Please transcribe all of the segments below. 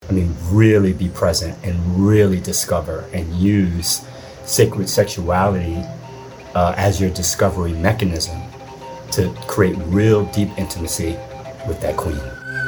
I mean, really be present and really discover and use sacred sexuality as your discovery mechanism to create real deep intimacy with that queen.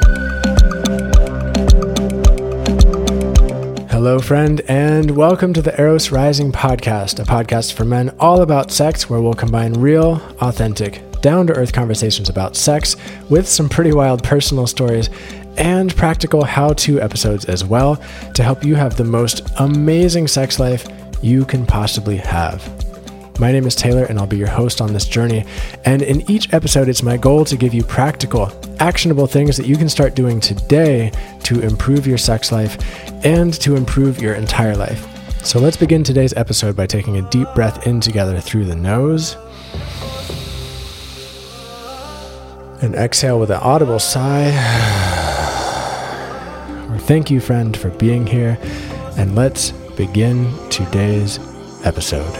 Hello, friend, and welcome to the Eros Rising podcast, a podcast for men all about sex, where we'll combine real, authentic, down-to-earth conversations about sex with some pretty wild personal stories and practical how-to episodes as well to help you have the most amazing sex life you can possibly have. My name is Taylor, and I'll be your host on this journey. And in each episode, it's my goal to give you practical, actionable things that you can start doing today to improve your sex life and to improve your entire life. So let's begin today's episode by taking a deep breath in together through the nose. And exhale with an audible sigh. Thank you, friend, for being here. And let's begin today's episode.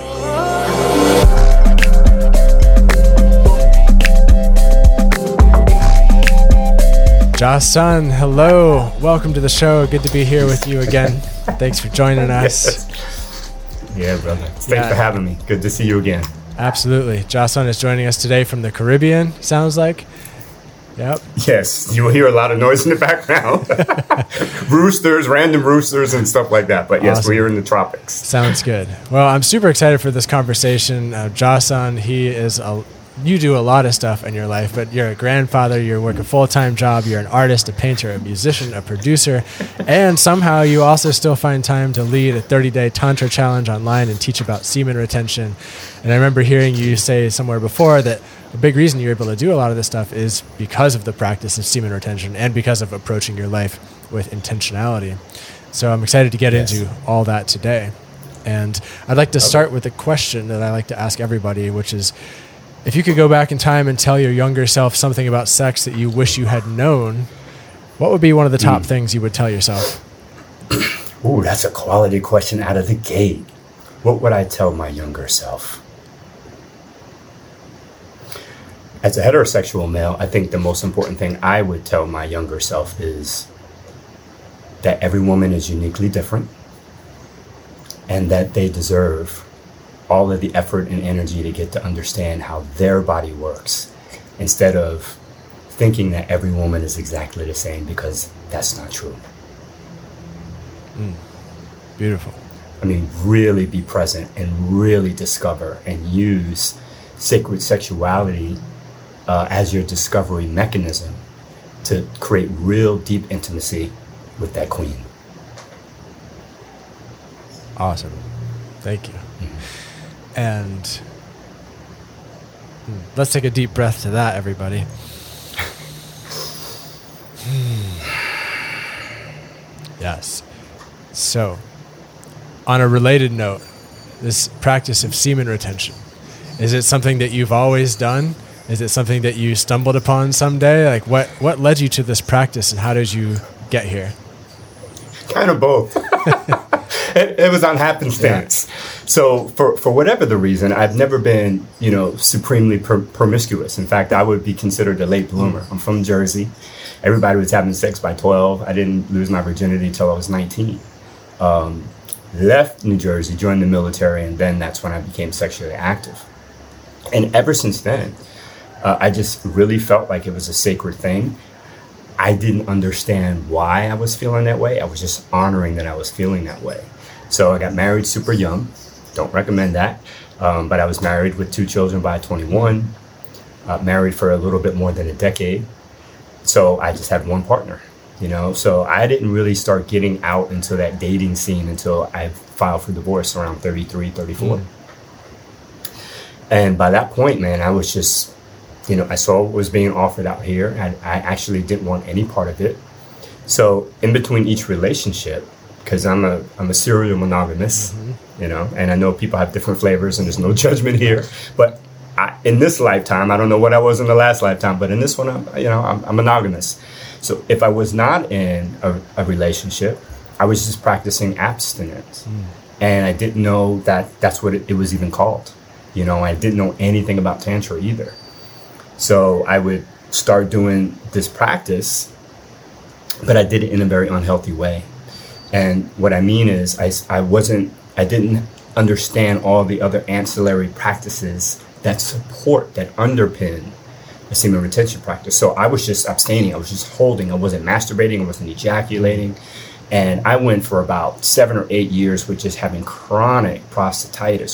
Joss-san, hello. Welcome to the show. Good to be here with you again. Thanks for joining us. Yeah, brother. Thanks for having me. Good to see you again. Absolutely. Joss-san is joining us today from the Caribbean, sounds like. Yep. Yes, you will hear a lot of noise in the background. Roosters, random roosters and stuff like that. But yes, awesome. We're in the tropics. Sounds good. Well, I'm super excited for this conversation. Joss-san, you do a lot of stuff in your life, but you're a grandfather, you work a full-time job, you're an artist, a painter, a musician, a producer, and somehow you also still find time to lead a 30-day Tantra challenge online and teach about semen retention. And I remember hearing you say somewhere before that a big reason you're able to do a lot of this stuff is because of the practice of semen retention and because of approaching your life with intentionality. So I'm excited to get into all that today. And I'd like to start with a question that I like to ask everybody, which is, if you could go back in time and tell your younger self something about sex that you wish you had known, what would be one of the top things you would tell yourself? Ooh, that's a quality question out of the gate. What would I tell my younger self? As a heterosexual male, I think the most important thing I would tell my younger self is that every woman is uniquely different and that they deserve all of the effort and energy to get to understand how their body works instead of thinking that every woman is exactly the same, because that's not true. Beautiful. I mean, really be present and really discover and use sacred sexuality as your discovery mechanism to create real deep intimacy with that queen. Awesome. Thank you. And let's take a deep breath to that, everybody. Yes. So, on a related note, this practice of semen retention, is it something that you've always done? Is it something that you stumbled upon someday? Like, what led you to this practice, and how did you get here? Kind of both. It was on happenstance. Yeah. So for whatever the reason, I've never been, supremely promiscuous. In fact, I would be considered a late bloomer. I'm from Jersey. Everybody was having sex by 12. I didn't lose my virginity until I was 19. Left New Jersey, joined the military, and then that's when I became sexually active. And ever since then, I just really felt like it was a sacred thing. I didn't understand why I was feeling that way. I was just honoring that I was feeling that way. So I got married super young. Don't recommend that. But I was married with 2 children by 21. Married for a little bit more than a decade. So I just had one partner, So I didn't really start getting out into that dating scene until I filed for divorce around 33, 34. And by that point, man, I was just, I saw what was being offered out here. I actually didn't want any part of it. So in between each relationship, because I'm a serial monogamous, and I know people have different flavors and there's no judgment here. But in this lifetime, I don't know what I was in the last lifetime, but in this one, I'm monogamous. So if I was not in a relationship, I was just practicing abstinence. And I didn't know that that's what it was even called. I didn't know anything about Tantra either. So I would start doing this practice, but I did it in a very unhealthy way. And what I mean is I didn't understand all the other ancillary practices that underpin a semen retention practice. So I was just abstaining. I was just holding. I wasn't masturbating. I wasn't ejaculating. And I went for about 7 or 8 years with just having chronic prostatitis.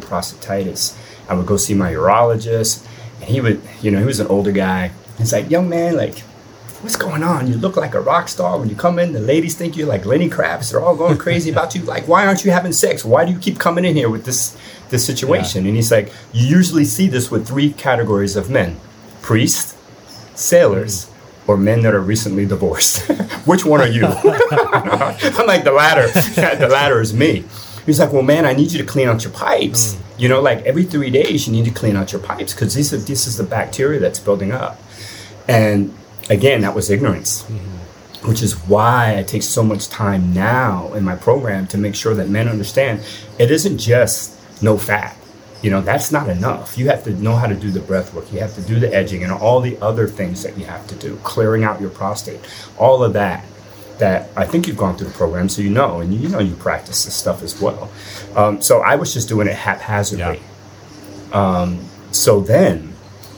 I would go see my urologist, and he was an older guy. He's like, young man, like, what's going on? You look like a rock star. When you come in, the ladies think you're like Lenny Kravitz. They're all going crazy about you. Like, why aren't you having sex? Why do you keep coming in here with this situation? Yeah. And he's like, you usually see this with 3 categories of men: priests, sailors, or men that are recently divorced. Which one are you? I'm like, the latter. The latter is me. He's like, well, man, I need you to clean out your pipes. Like every 3 days, you need to clean out your pipes because this is the bacteria that's building up. And again, that was ignorance, which is why I take so much time now in my program to make sure that men understand it isn't just no fat. That's not enough. You have to know how to do the breath work. You have to do the edging and all the other things that you have to do, clearing out your prostate, all of that I think you've gone through the program, so and you practice this stuff as well. So I was just doing it haphazardly. Yeah. So then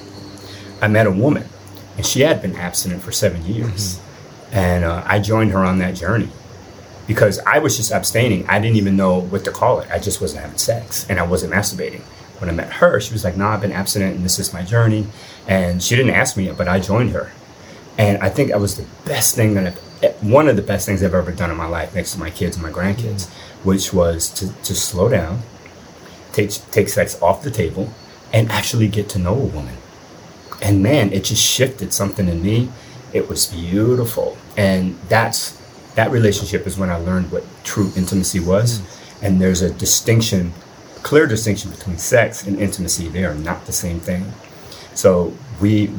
I met a woman, and she had been abstinent for 7 years. And I joined her on that journey because I was just abstaining. I didn't even know what to call it. I just wasn't having sex, and I wasn't masturbating. When I met her, she was like, no, I've been abstinent, and this is my journey. And she didn't ask me, but I joined her. And I think that was one of the best things I've ever done in my life, next to my kids and my grandkids, which was to slow down, take sex off the table, and actually get to know a woman. And man, it just shifted something in me. It was beautiful. And that relationship is when I learned what true intimacy was. And there's a clear distinction between sex and intimacy. They are not the same thing. So we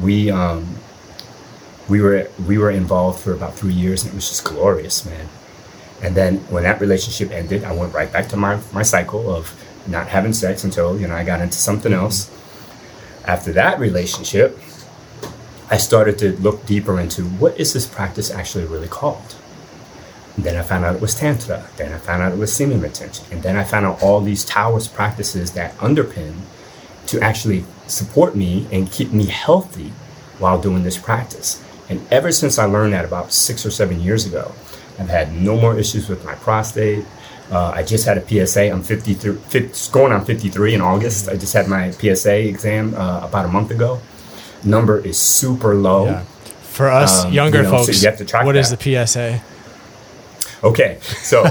were involved for about 3 years, and it was just glorious, man. And then when that relationship ended, I went right back to my cycle of not having sex until I got into something else. After that relationship, I started to look deeper into what is this practice actually really called. And then I found out it was Tantra. Then I found out it was semen retention. And then I found out all these Taoist practices that underpin to actually support me and keep me healthy while doing this practice. And ever since I learned that about 6 or 7 years ago, I've had no more issues with my prostate. I just had a PSA. I'm 53, going on 53 in August. I just had my PSA exam about a month ago. Number is super low. Yeah. For us younger folks, so you have to track what is the PSA? Okay, so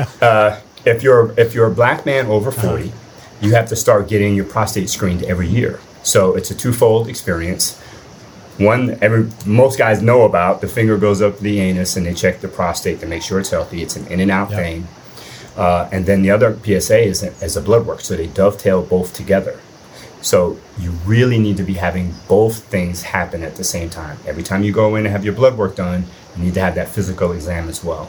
if you're a black man over 40, you have to start getting your prostate screened every year. So it's a twofold experience. One, most guys know about, the finger goes up the anus and they check the prostate to make sure it's healthy. It's an in and out thing. And then the other PSA is a blood work. So they dovetail both together. So you really need to be having both things happen at the same time. Every time you go in and have your blood work done, you need to have that physical exam as well.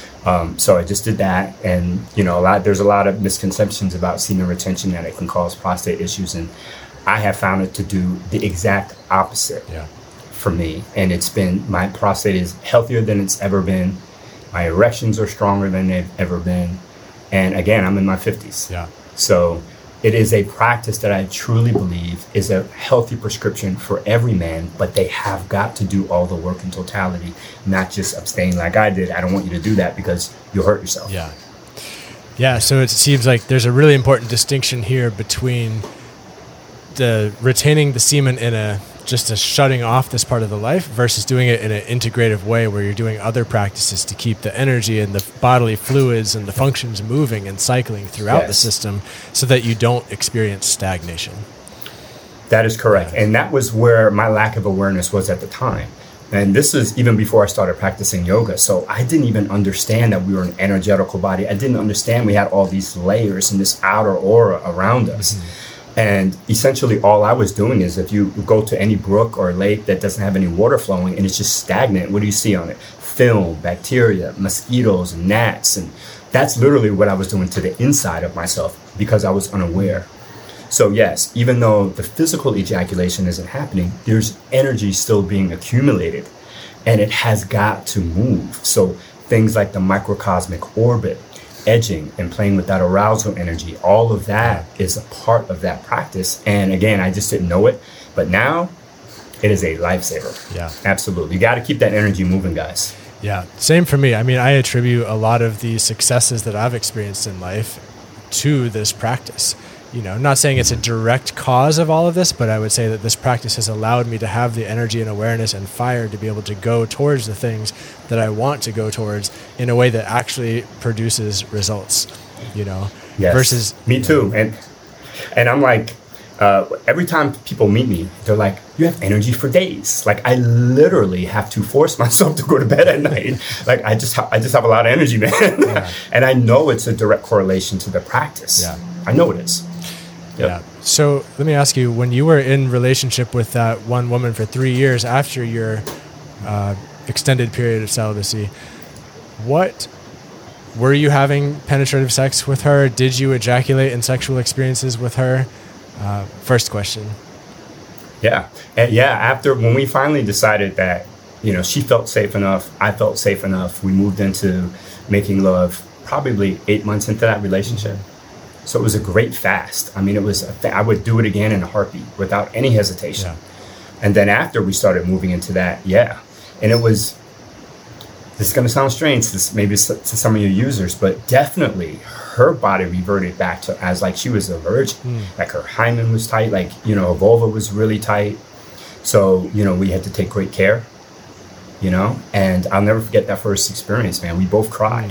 So I just did that. And, there's a lot of misconceptions about semen retention, that it can cause prostate issues. And I have found it to do the exact opposite for me. And my prostate is healthier than it's ever been. My erections are stronger than they've ever been. And again, I'm in my 50s. Yeah. So it is a practice that I truly believe is a healthy prescription for every man, but they have got to do all the work in totality, not just abstain like I did. I don't want you to do that because you'll hurt yourself. Yeah. Yeah. So it seems like there's a really important distinction here between the retaining the semen in just a shutting off this part of the life versus doing it in an integrative way where you're doing other practices to keep the energy and the bodily fluids and the functions moving and cycling throughout the system so that you don't experience stagnation. That is correct. And that was where my lack of awareness was at the time. And this is even before I started practicing yoga. So I didn't even understand that we were an energetical body. I didn't understand we had all these layers and this outer aura around us. Mm-hmm. And essentially all I was doing is, if you go to any brook or lake that doesn't have any water flowing and it's just stagnant, what do you see on it? Film, bacteria, mosquitoes, and gnats. And that's literally what I was doing to the inside of myself because I was unaware. So yes, even though the physical ejaculation isn't happening, there's energy still being accumulated and it has got to move. So things like the microcosmic orbit, edging, and playing with that arousal energy. All of that is a part of that practice. And again, I just didn't know it, but now it is a lifesaver. Yeah, absolutely. You got to keep that energy moving, guys. Yeah, same for me. I mean, I attribute a lot of the successes that I've experienced in life to this practice. You know, not saying it's a direct cause of all of this, but I would say that this practice has allowed me to have the energy and awareness and fire to be able to go towards the things that I want to go towards in a way that actually produces results, you know, yes. Versus me too. And I'm like, every time people meet me, they're like, you have energy for days. Like I literally have to force myself to go to bed at night. Like I just have a lot of energy, man. Yeah. And I know it's a direct correlation to the practice. Yeah. I know it is. Yep. Yeah. So let me ask you, when you were in relationship with that one woman for 3 years after your extended period of celibacy, what were you having penetrative sex with her? Did you ejaculate in sexual experiences with her? First question. Yeah. And yeah, after when we finally decided that, you know, she felt safe enough, I felt safe enough, we moved into making love probably 8 months into that relationship. So it was a great fast. I mean, it was, I would do it again in a heartbeat without any hesitation. Yeah. And then after we started moving into that, yeah. And it was, this is going to sound strange maybe to some of your users, but definitely her body reverted back to as like she was a virgin. Like her hymen was tight, like, you know, her vulva was really tight. So, you know, we had to take great care, you know, and I'll never forget that first experience, man. We both cried.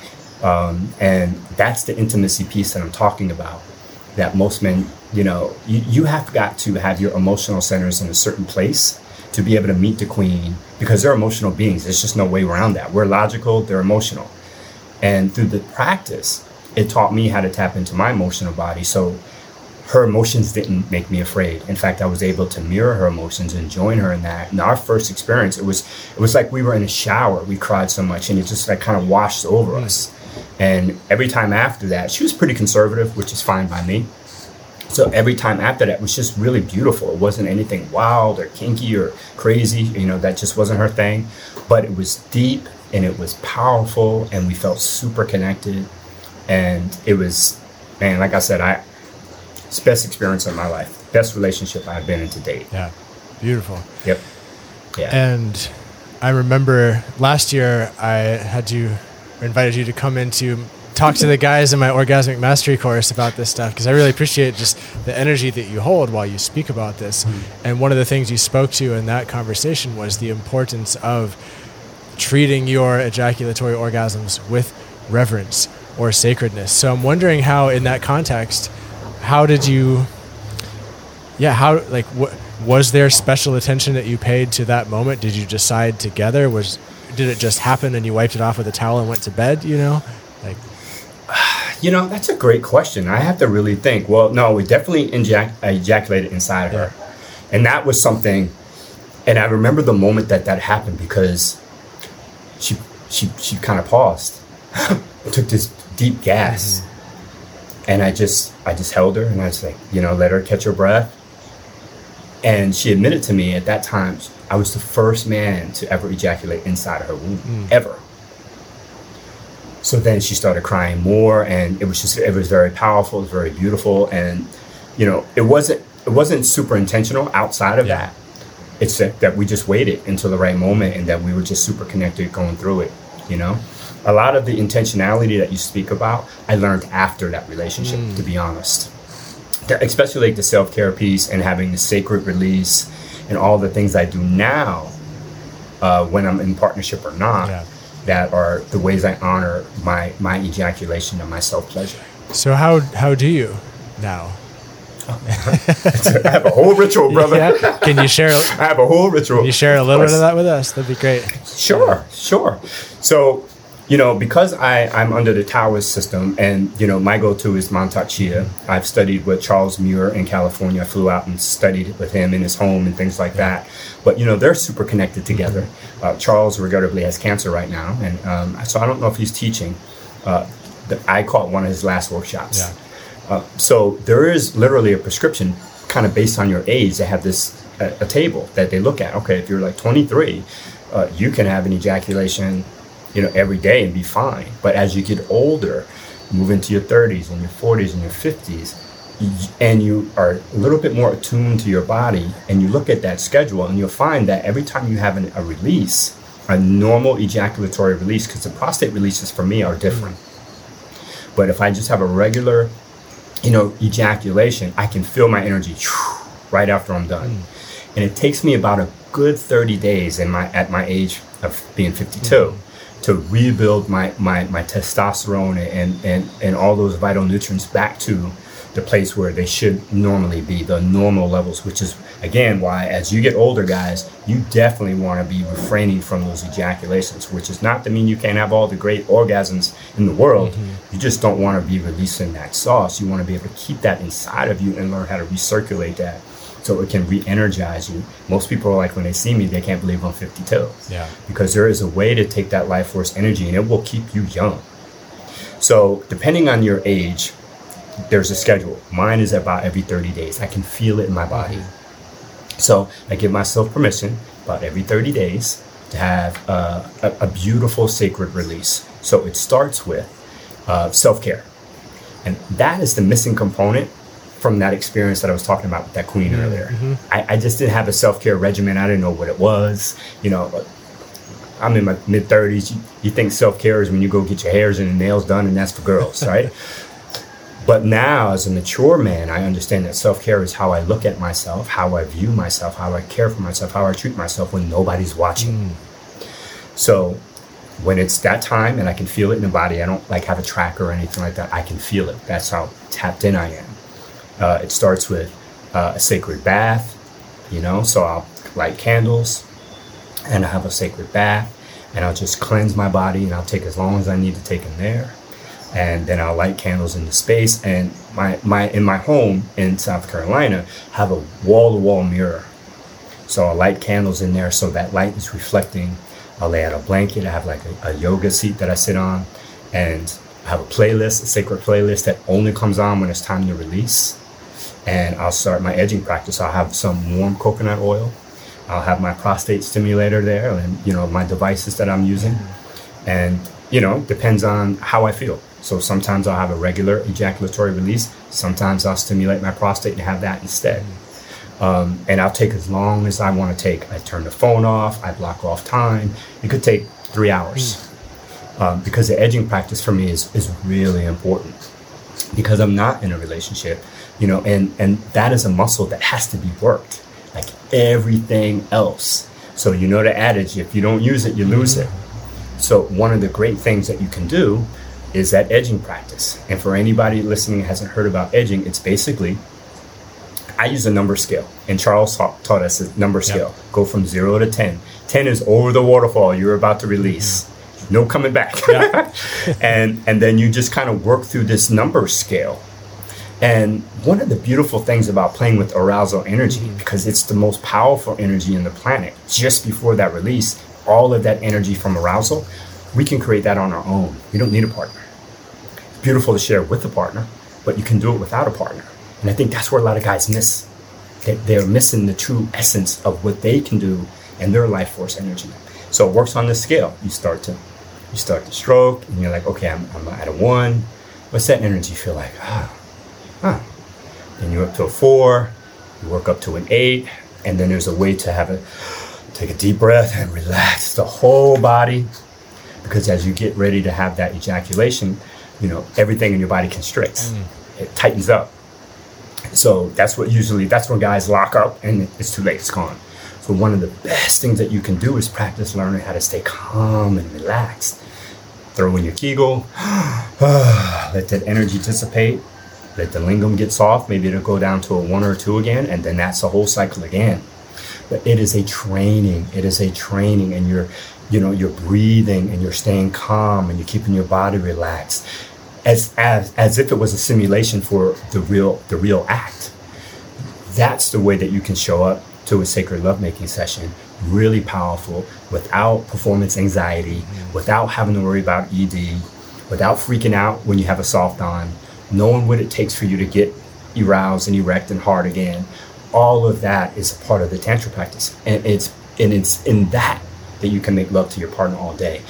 And that's the intimacy piece that I'm talking about, that most men, you know, you have got to have your emotional centers in a certain place to be able to meet the queen, because they're emotional beings. There's just no way around that. We're logical, they're emotional. And through the practice, it taught me how to tap into my emotional body. So her emotions didn't make me afraid. In fact, I was able to mirror her emotions and join her in that. In our first experience, it was like we were in a shower. We cried so much, and it just like kind of washed over us. And every time after that, she was pretty conservative, which is fine by me. So every time after that was just really beautiful. It wasn't anything wild or kinky or crazy, you know, that just wasn't her thing. But it was deep and it was powerful, and we felt super connected. And it was, man, like I said, it's the best experience of my life. Best relationship I've been in to date. Yeah, beautiful. Yep. Yeah. And I remember last year I invited you to come in to talk to the guys in my Orgasmic Mastery course about this stuff, because I really appreciate just the energy that you hold while you speak about this. And one of the things you spoke to in that conversation was the importance of treating your ejaculatory orgasms with reverence or sacredness. So I'm wondering how, in that context, was there special attention that you paid to that moment? Did you decide together? Did it just happen and you wiped it off with a towel and went to bed, you know? Like, you know, that's a great question. I have to really think. Well, no, we definitely ejaculated inside her. And that was something, and I remember the moment that happened, because she kind of paused, took this deep gas. And I just held her, and I was like, you know, let her catch her breath. And she admitted to me at that time, I was the first man to ever ejaculate inside of her womb, ever. So then she started crying more, and it was very powerful, it was very beautiful. And, you know, it wasn't super intentional outside of that. It's that we just waited until the right moment, and that we were just super connected going through it, you know? A lot of the intentionality that you speak about, I learned after that relationship, to be honest. Especially like the self-care piece and having the sacred release and all the things I do now, when I'm in partnership or not, that are the ways I honor my ejaculation and my self-pleasure. So how do you now? I have a whole ritual, brother. Yeah. Can you share? I have a whole ritual. Can you share a little bit of that with us? That'd be great. Sure. So, you know, because I'm under the Taoist system, and, you know, my go-to is Mantak Chia. I've studied with Charles Muir in California. I flew out and studied with him in his home and things like that. But, you know, they're super connected together. Charles regrettably has cancer right now. And so I don't know if he's teaching. I caught one of his last workshops. So there is literally a prescription kind of based on your age. They have this, a table that they look at. Okay, if you're like 23, you can have an ejaculation every day and be fine. But as you get older, move into your 30s and your 40s and your 50s, and you are a little bit more attuned to your body, and you look at that schedule, and you'll find that every time you have a release, a normal ejaculatory release, because the prostate releases for me are different. But if I just have a regular, ejaculation, I can feel my energy right after I'm done. And it takes me about a good 30 days at my age of being 52 to rebuild my testosterone and all those vital nutrients back to the place where they should normally be, the normal levels, which is, again, why as you get older, guys, you definitely want to be refraining from those ejaculations, which is not to mean you can't have all the great orgasms in the world. You just don't want to be releasing that sauce. You want to be able to keep that inside of you and learn how to recirculate that so it can re-energize you. Most people are like, when they see me, they can't believe I'm 52. Yeah. Because there is a way to take that life force energy, and it will keep you young. So depending on your age, there's a schedule. Mine is about every 30 days. I can feel it in my body. So I give myself permission about every 30 days to have a beautiful sacred release. So it starts with self-care. And that is the missing component from that experience that I was talking about with that queen earlier. I just didn't have a self-care regimen. I didn't know what it was. I'm in my mid-30s. You think self-care is when you go get your hairs and nails done, and that's for girls, right? But now, as a mature man, I understand that self-care is how I look at myself, how I view myself, how I care for myself, how I treat myself when nobody's watching. So when it's that time and I can feel it in the body, I don't have a tracker or anything like that. I can feel it. That's how tapped in I am. It starts with a sacred bath, so I'll light candles and I have a sacred bath, and I'll just cleanse my body, and I'll take as long as I need to take in there. And then I'll light candles in the space. And in my home in South Carolina, have a wall-to-wall mirror. So I'll light candles in there so that light is reflecting. I'll lay out a blanket. I have a yoga seat that I sit on. And I have a playlist, a sacred playlist that only comes on when it's time to release. And I'll start my edging practice. I'll have some warm coconut oil. I'll have my prostate stimulator there and, my devices that I'm using. And, depends on how I feel. So sometimes I'll have a regular ejaculatory release. Sometimes I'll stimulate my prostate and have that instead. And I'll take as long as I want to take. I turn the phone off. I block off time. It could take 3 hours. Because the edging practice for me is really important. Because I'm not in a relationship, and that is a muscle that has to be worked like everything else. So the adage, if you don't use it, you lose it. So one of the great things that you can do is that edging practice. And for anybody listening who hasn't heard about edging, it's basically, I use a number scale. And Charles taught us a number scale. Go from 0 to 10. 10 is over the waterfall you're about to release. No coming back. and then you just kind of work through this number scale. And one of the beautiful things about playing with arousal energy, because it's the most powerful energy in the planet, just before that release, all of that energy from arousal, we can create that on our own. We don't need a partner. It's beautiful to share with a partner, but you can do it without a partner. And I think that's where a lot of guys miss. They're missing the true essence of what they can do and their life force energy. So it works on this scale. You start to stroke, and you're like, okay, I'm at a 1. What's that energy feel like? Then you're up to a 4. You work up to an 8, and then there's a way to take a deep breath and relax the whole body. Because as you get ready to have that ejaculation, everything in your body constricts. It tightens up. So that's when guys lock up and it's too late, it's gone. So one of the best things that you can do is practice learning how to stay calm and relaxed. Throw in your Kegel, let that energy dissipate, let the lingam get soft, maybe it'll go down to a 1 or a 2 again, and then that's the whole cycle again. But it is a training, and you're breathing and you're staying calm and you're keeping your body relaxed. As if it was a simulation for the real act. That's the way that you can show up to a sacred lovemaking session, really powerful, without performance anxiety, without having to worry about ED, without freaking out when you have a soft on, knowing what it takes for you to get aroused and erect and hard again. All of that is a part of the Tantra practice, and it's in that you can make love to your partner all day.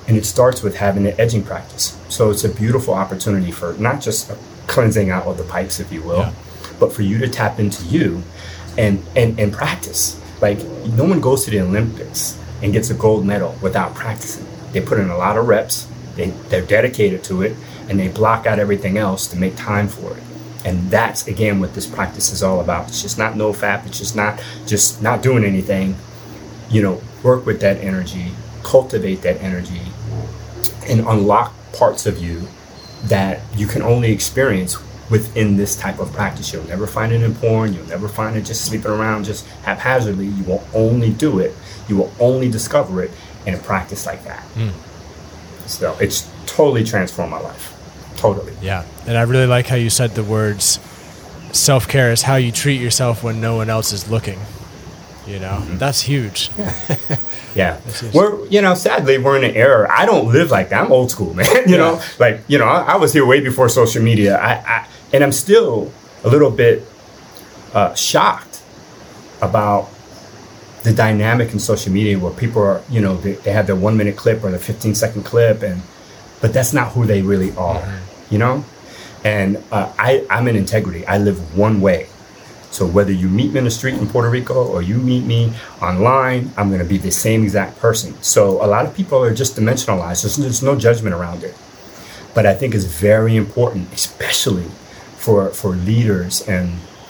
And it starts with having an edging practice. So it's a beautiful opportunity for not just a cleansing out of the pipes, if you will, but for you to tap into you and practice. Like, no one goes to the Olympics and gets a gold medal without practicing. They put in a lot of reps, they're dedicated to it, and they block out everything else to make time for it. And that's, again, what this practice is all about. It's just not no fap. It's just not doing anything. Work with that energy, cultivate that energy, and unlock parts of you that you can only experience within this type of practice. You'll never find it in porn. You'll never find it just sleeping around just haphazardly. You will only do it. You will only discover it in a practice like that. So it's totally transformed my life. Totally. Yeah. And I really like how you said the words, self-care is how you treat yourself when no one else is looking. That's huge. Yeah. We're, sadly, we're in an era. I don't live like that. I'm old school, man. I was here way before social media. And I'm still a little bit shocked about the dynamic in social media where people are, they have their 1 minute clip or the 15-second clip, but that's not who they really are, And I'm in integrity. I live one way. So whether you meet me in the street in Puerto Rico or you meet me online, I'm going to be the same exact person. So a lot of people are just dimensionalized. There's no judgment around it. But I think it's very important, especially for leaders and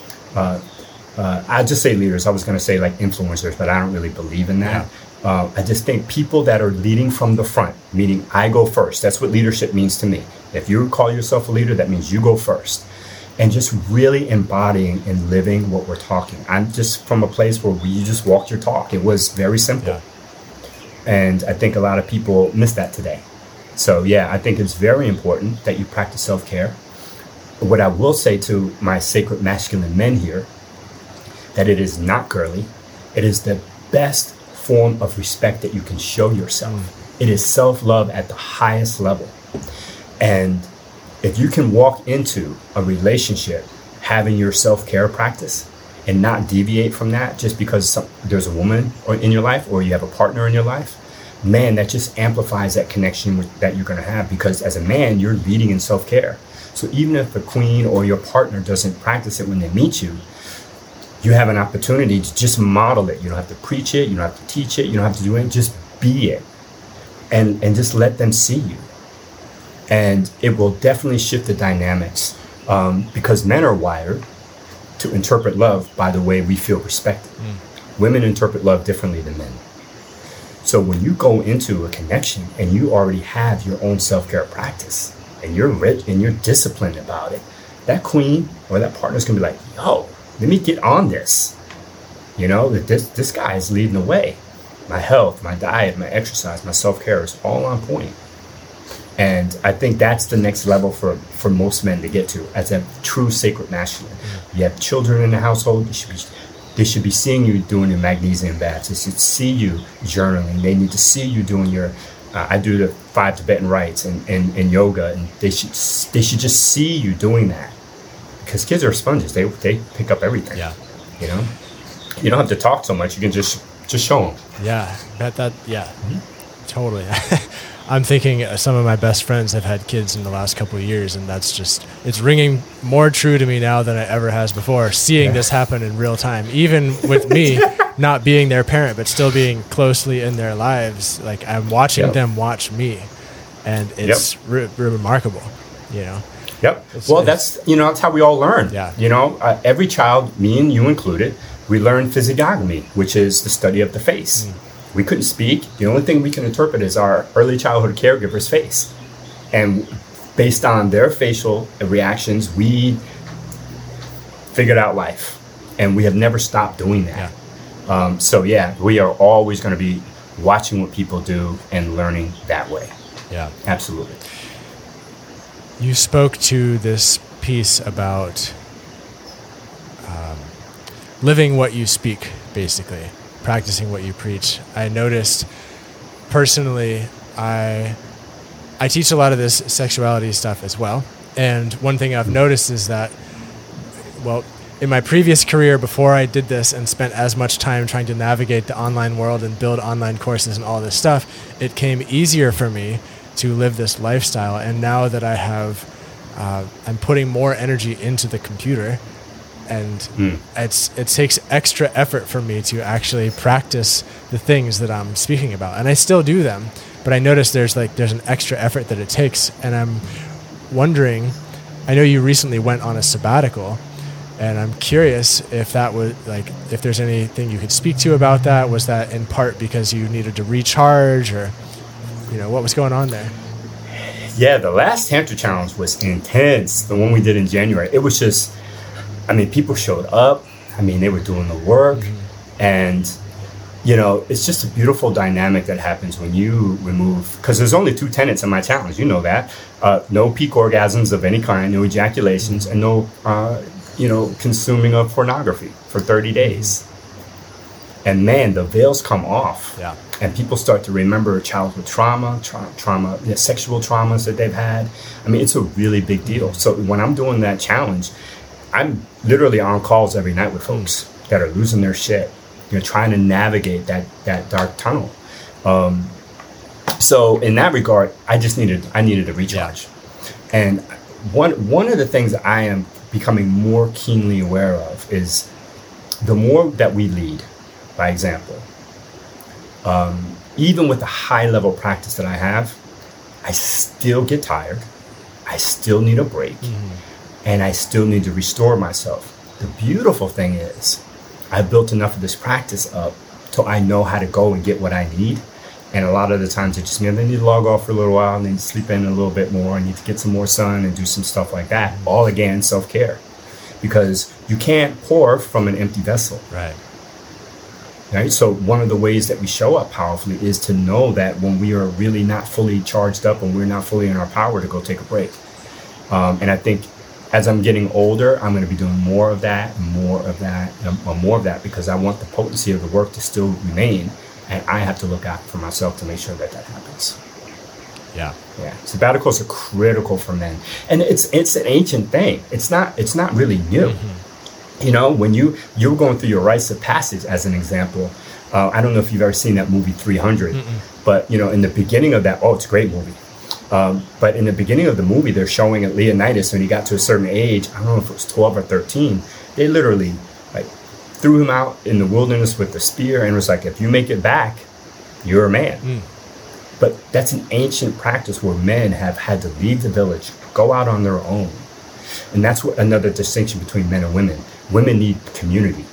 I just say leaders. I was going to say like influencers, but I don't really believe in that. I just think people that are leading from the front, meaning I go first. That's what leadership means to me. If you call yourself a leader, that means you go first. And just really embodying and living what we're talking. I'm just from a place where you just walked your talk. It was very simple. Yeah. And I think a lot of people miss that today. So yeah, I think it's very important that you practice self-care. What I will say to my sacred masculine men here, that it is not girly. It is the best form of respect that you can show yourself. It is self-love at the highest level. And if you can walk into a relationship having your self-care practice and not deviate from that just because there's a woman in your life or you have a partner in your life, man, that just amplifies that connection that you're going to have, because as a man, you're leading in self-care. So even if the queen or your partner doesn't practice it when they meet you, you have an opportunity to just model it. You don't have to preach it. You don't have to teach it. You don't have to do it. Just be it and just let them see you. And it will definitely shift the dynamics because men are wired to interpret love by the way we feel respected. Women interpret love differently than men. So when you go into a connection and you already have your own self-care practice and you're rich and you're disciplined about it, that queen or that partner's gonna be like, yo, let me get on this. This guy is leading the way. My health, my diet, my exercise, my self-care is all on point. And I think that's the next level for most men to get to as a true sacred masculine. You have children in the household, they should be seeing you doing your magnesium baths. They should see you journaling. They need to see you doing your, I do the 5 Tibetan rites and yoga, and they should just see you doing that. Because kids are sponges. They pick up everything. Yeah. You don't have to talk so much. You can just show them. Yeah. Totally. I'm thinking some of my best friends have had kids in the last couple of years, and it's ringing more true to me now than it ever has before, seeing this happen in real time, even with me not being their parent, but still being closely in their lives. Like, I'm watching them watch me, and it's remarkable, Yep. That's how we all learn. Yeah. Every child, me and you included, we learn physiognomy, which is the study of the face. We couldn't speak. The only thing we can interpret is our early childhood caregiver's face. And based on their facial reactions, we figured out life. And we have never stopped doing that. Yeah. We are always going to be watching what people do and learning that way. Yeah. Absolutely. You spoke to this piece about living what you speak, basically. Practicing what you preach. I noticed personally, I teach a lot of this sexuality stuff as well. And one thing I've noticed is that, in my previous career before I did this and spent as much time trying to navigate the online world and build online courses and all this stuff, it came easier for me to live this lifestyle. And now that I have, I'm putting more energy into the computer, and it takes extra effort for me to actually practice the things that I'm speaking about. And I still do them, but I notice there's an extra effort that it takes. And I'm wondering, I know you recently went on a sabbatical, and I'm curious if that was if there's anything you could speak to about that. Was that in part because you needed to recharge, or, what was going on there? Yeah, the last Tantra Challenge was intense. The one we did in January, it was just, people showed up. They were doing the work. And, it's just a beautiful dynamic that happens when you remove, because there's only 2 tenets in my challenge. You know that. No peak orgasms of any kind, no ejaculations, and no, consuming of pornography for 30 days. And man, the veils come off. Yeah. And people start to remember childhood trauma, sexual traumas that they've had. It's a really big deal. So when I'm doing that challenge, I'm literally on calls every night with folks that are losing their shit, trying to navigate that dark tunnel. So in that regard, I needed a recharge. Yeah. And one of the things that I am becoming more keenly aware of is the more that we lead by example. Even with the high level practice that I have, I still get tired. I still need a break. And I still need to restore myself. The beautiful thing is I've built enough of this practice up till I know how to go and get what I need. And a lot of the times it just means I need to log off for a little while, I need to sleep in a little bit more, I need to get some more sun and do some stuff like that. All again, self-care. Because you can't pour from an empty vessel. Right? So one of the ways that we show up powerfully is to know that when we are really not fully charged up and we're not fully in our power, to go take a break. And I think as I'm getting older, I'm going to be doing more of that, because I want the potency of the work to still remain. And I have to look out for myself to make sure that happens. Yeah. Sabbaticals are critical for men. And it's an ancient thing. It's not really new. When you're going through your rites of passage, as an example, I don't know if you've ever seen that movie 300, but in the beginning of that, it's a great movie. But in the beginning of the movie, they're showing at Leonidas when he got to a certain age, I don't know if it was 12 or 13, they literally threw him out in the wilderness with the spear and was like, if you make it back, you're a man. But that's an ancient practice where men have had to leave the village, go out on their own. And that's another distinction between men and women. Women need community.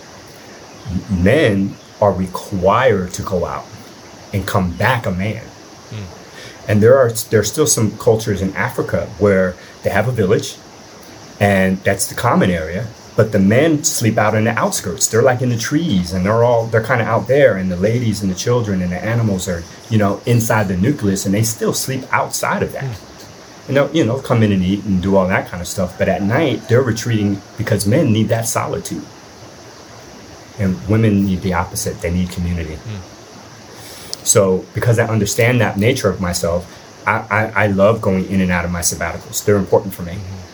Men are required to go out and come back a man. And there's still some cultures in Africa where they have a village, and that's the common area, but the men sleep out in the outskirts. They're like in the trees, and they're kind of out there, and the ladies and the children and the animals are, inside the nucleus, and they still sleep outside of that. And they'll come in and eat and do all that kind of stuff, but at night they're retreating because men need that solitude. And women need the opposite. They need community. So because I understand that nature of myself, I love going in and out of my sabbaticals. They're important for me.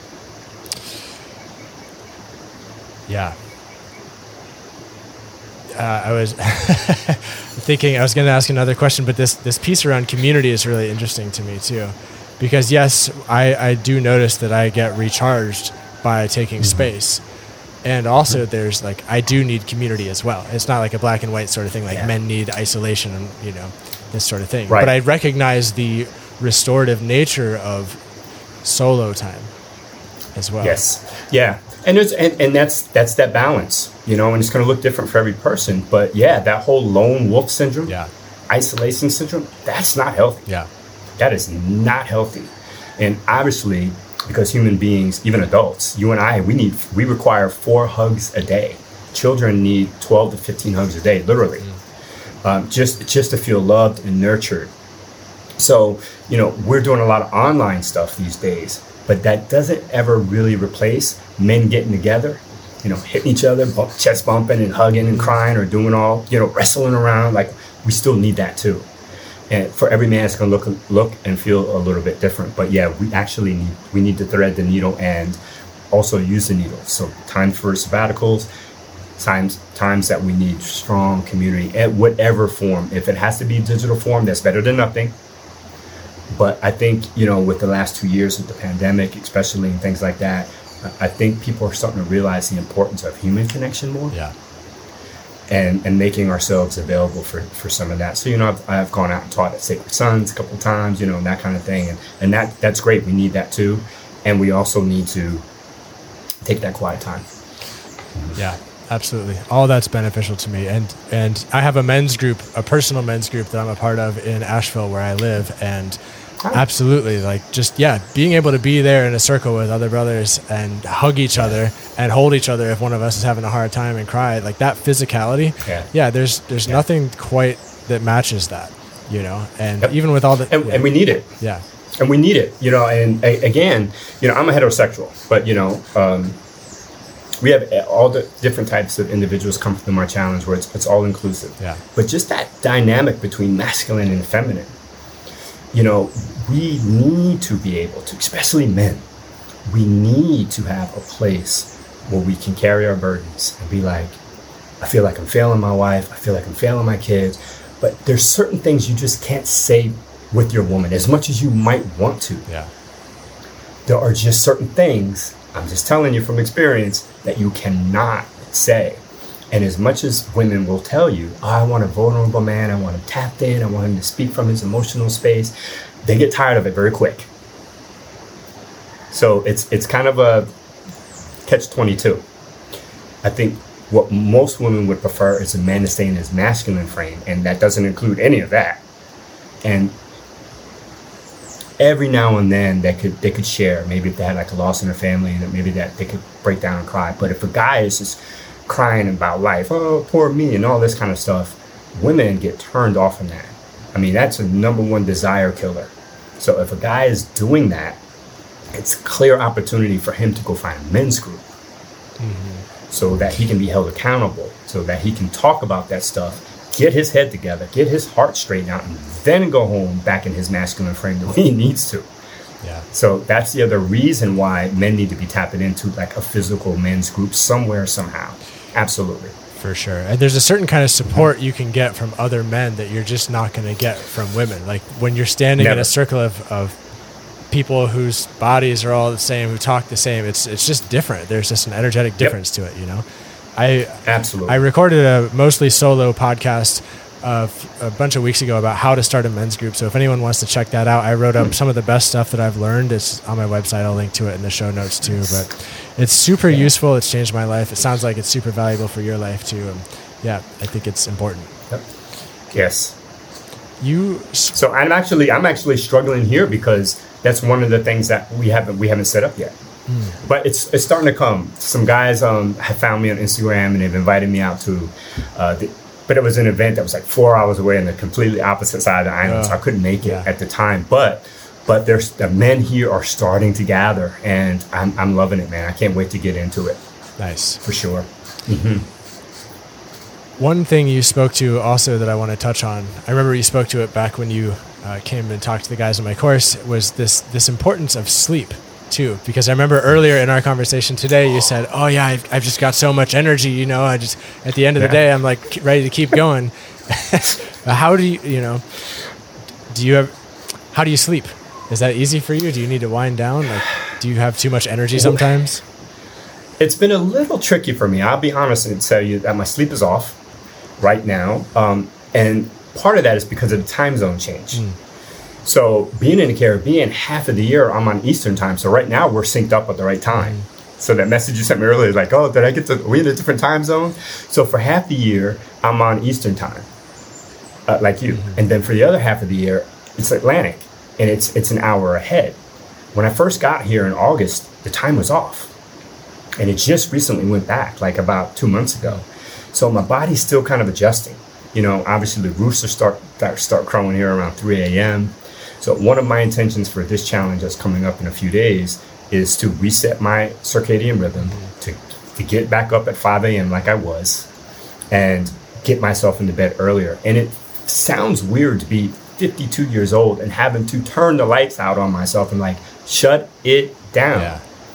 Yeah. I was thinking I was going to ask another question, but this piece around community is really interesting to me too. Because yes, I do notice that I get recharged by taking space. And also there's I do need community as well. It's not like a black and white sort of thing, men need isolation and, this sort of thing. Right. But I recognize the restorative nature of solo time as well. Yes. Yeah. And that's that balance, and it's going to look different for every person. But yeah, that whole lone wolf syndrome, isolation syndrome, that's not healthy. Yeah. That is not healthy. And obviously, because human beings, even adults, you and I, we require 4 hugs a day. Children need 12 to 15 hugs a day, literally, just to feel loved and nurtured. So, we're doing a lot of online stuff these days, but that doesn't ever really replace men getting together, hitting each other, chest bumping and hugging and crying or doing all, wrestling around. We still need that too. And for every man, it's going to look and feel a little bit different. But yeah, we need to thread the needle and also use the needle. So times for sabbaticals, times that we need strong community at whatever form. If it has to be digital form, that's better than nothing. But I think, with the last 2 years with the pandemic, especially and things like that, I think people are starting to realize the importance of human connection more. Yeah. And making ourselves available for some of that. So, I've gone out and taught at Sacred Sons a couple of times, and that kind of thing. And that's great. We need that too. And we also need to take that quiet time. Yeah, absolutely. All that's beneficial to me. And I have a personal men's group that I'm a part of in Asheville where I live. And absolutely, being able to be there in a circle with other brothers and hug each other and hold each other if one of us is having a hard time and cry, like that physicality. Yeah, there's nothing quite that matches that, and even with all the... And we need it. Yeah. And we need it, and again, I'm a heterosexual, but, we have all the different types of individuals come from our challenge where it's all inclusive. Yeah. But just that dynamic between masculine and feminine, we need to be able to, especially men, we need to have a place where we can carry our burdens and be like, I feel like I'm failing my wife, I feel like I'm failing my kids, but there's certain things you just can't say with your woman as much as you might want to. Yeah. There are just certain things, I'm just telling you from experience, that you cannot say. And as much as women will tell you, I want a vulnerable man, I want him tapped in, I want him to speak from his emotional space, they get tired of it very quick. So it's kind of a catch-22. I think what most women would prefer is a man to stay in his masculine frame, and that doesn't include any of that. And every now and then they could share, maybe if they had like a loss in their family, and maybe that they could break down and cry. But if a guy is just crying about life, oh, poor me, and all this kind of stuff, women get turned off from that. I mean, that's a number one desire killer. So if a guy is doing that, it's a clear opportunity for him to go find a men's group, so that he can be held accountable, so that he can talk about that stuff, get his head together, get his heart straightened out, and then go home back in his masculine frame the way he needs to. Yeah. So that's the other reason why men need to be tapping into like a physical men's group somewhere, somehow. Absolutely. For sure. And there's a certain kind of support you can get from other men that you're just not going to get from women. Like when you're standing in a circle of people whose bodies are all the same, who talk the same, it's just different. There's just an energetic difference to it, Absolutely. I recorded a mostly solo podcast a bunch of weeks ago about how to start a men's group. So if anyone wants to check that out, I wrote up some of the best stuff that I've learned. It's on my website. I'll link to it in the show notes too. But it's super useful. It's changed my life. It sounds like it's super valuable for your life too. I think it's important. Yep. Yes. So I'm actually struggling here because that's one of the things that we haven't set up yet. But it's starting to come. Some guys have found me on Instagram and they've invited me out to but it was an event that was like 4 hours away on the completely opposite side of the island, so I couldn't make it at the time. But there's the men here are starting to gather, and I'm loving it, man. I can't wait to get into it. Nice. For sure. One thing you spoke to also that I want to touch on, I remember you spoke to it back when you came and talked to the guys in my course, was this importance of sleep too, because I remember earlier in our conversation today you said, oh yeah, I've just got so much energy, I just at the end of the day I'm like ready to keep going. How do how do you sleep? Is that easy for you? Do you need to wind down? Like, do you have too much energy sometimes? It's been a little tricky for me. I'll be honest and tell you that my sleep is off right now, and part of that is because of the time zone change. So being in the Caribbean, half of the year I'm on Eastern time. So right now we're synced up at the right time. So that message you sent me earlier is like, oh, are we in a different time zone? So for half the year, I'm on Eastern time, like you. And then for the other half of the year, it's Atlantic, and it's an hour ahead. When I first got here in August, the time was off. And it just recently went back, like about 2 months ago. So my body's still kind of adjusting. Obviously the roosters start crowing here around 3 a.m. So one of my intentions for this challenge that's coming up in a few days is to reset my circadian rhythm, to get back up at 5 a.m. like I was, and get myself into bed earlier. And it sounds weird to be 52 years old and having to turn the lights out on myself and like shut it down.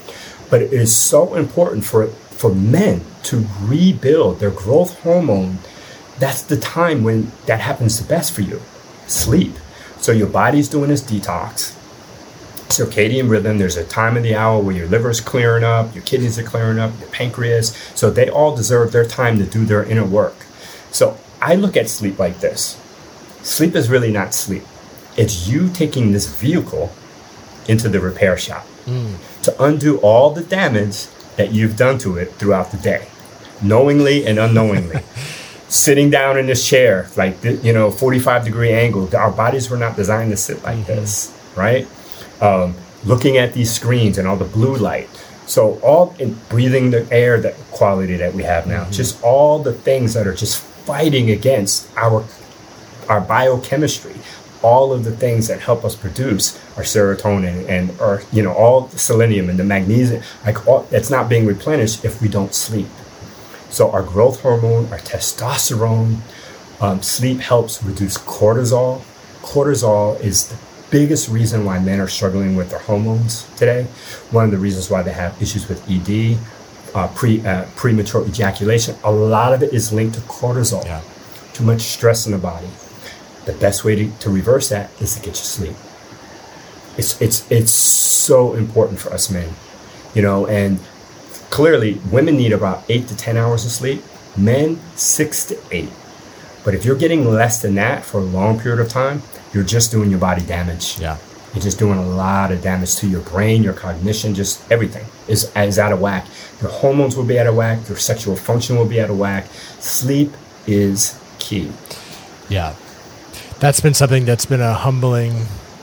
But it is so important for men to rebuild their growth hormone. That's the time when that happens the best for you. Sleep. So your body's doing this detox. Circadian rhythm, there's a time of the hour where your liver's clearing up, your kidneys are clearing up, your pancreas. So they all deserve their time to do their inner work. So I look at sleep like this. Sleep is really not sleep. It's you taking this vehicle into the repair shop to undo all the damage that you've done to it throughout the day, knowingly and unknowingly. Sitting down in this chair, like, 45-degree angle. Our bodies were not designed to sit like this, right? Looking at these screens and all the blue light. So all in breathing the air, that quality that we have now, just all the things that are just fighting against our biochemistry, all of the things that help us produce our serotonin and all the selenium and the magnesium, that's not being replenished if we don't sleep. So our growth hormone, our testosterone, sleep helps reduce cortisol. Cortisol is the biggest reason why men are struggling with their hormones today. One of the reasons why they have issues with ED, premature ejaculation. A lot of it is linked to cortisol. Yeah. Too much stress in the body. The best way to reverse that is to get you sleep. It's so important for us men, and clearly women need about 8 to 10 hours of sleep, men 6 to 8. But if you're getting less than that for a long period of time, you're just doing your body damage. Yeah. You're just doing a lot of damage to your brain, your cognition, just everything is out of whack. Your hormones will be out of whack. Your sexual function will be out of whack. Sleep is key. Yeah. That's been something that's been a humbling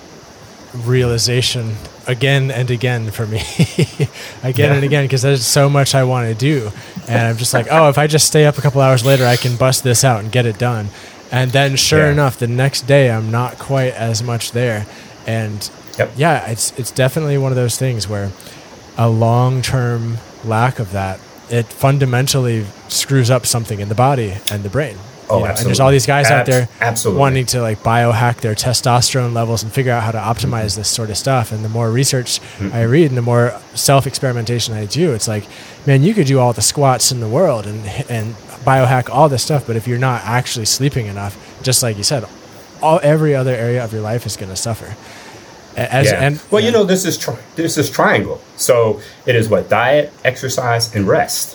realization again and again for me. Again and again, because there's so much I want to do. And I'm just like, if I just stay up a couple hours later, I can bust this out and get it done. And then sure enough, the next day I'm not quite as much there. And it's definitely one of those things where a long-term lack of that, it fundamentally screws up something in the body and the brain. Absolutely. And there's all these guys out there absolutely wanting to biohack their testosterone levels and figure out how to optimize this sort of stuff. And the more research I read and the more self-experimentation I do, it's like, man, you could do all the squats in the world and biohack all this stuff, but if you're not actually sleeping enough, just like you said, every other area of your life is going to suffer. This is triangle. So it is diet, exercise, and rest.